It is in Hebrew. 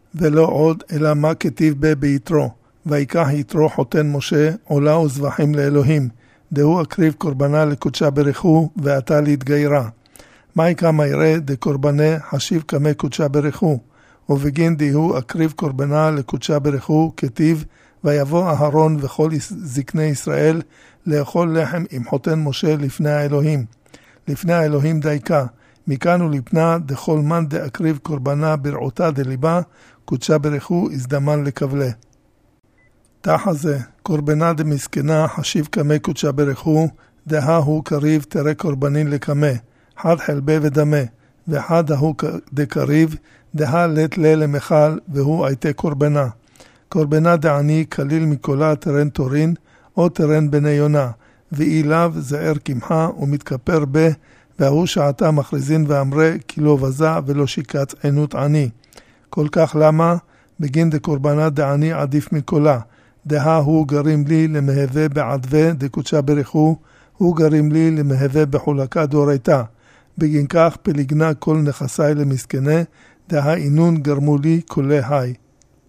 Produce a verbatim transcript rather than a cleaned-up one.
ולא עוד, אלא מה כתיב בה ביתרו. ויקח יתרו חותן משה, עולה וזבחים לאלוהים. דהו אקריב קורבנה לקודשה ברכו, ועתה להתגיירה. מה יקרא מהירא דקורבנה חשיב כמה קודשה ברכו. ובגין דהו אקריב קורבנה לקודשה ברכו, כתיב, ויבוא אהרון וכל זקני ישראל, לאכול לחם עם חותן משה לפני האלוהים. לפני האלוהים דייקה. מכאן ולפנה דכל מן דאקריב קורבנה ברעותה דליבה, קודשה ברכו הזדמן לקבלה. תחה זה, קורבנה דמסכנה חשיב כמה קודשה ברכו, דה הוא קריב תרא קורבנין לקמה, חד חלבה ודמה, וחד ההוא דקריב, דה לת לה למחל, והוא הייתה קורבנה. קורבנה דעני כליל מקולה תרן תורין, או תרן בני יונה, ואיליו זער קמחה ומתכפר בה, והוא שעתה מכריזין ואמרה כי לא וזה ולא שיקץ עינות עני. כל כך למה? בגין דקורבנה דעני עדיף מקולה. דה הוא גרים לי למהווה בעדווה דקודשה ברכו, הוא גרים לי למהווה בחולקה דורייתה. בגין כך פליגנה כל נכסי למסכנה, דה אינון גרמו לי כולי היי.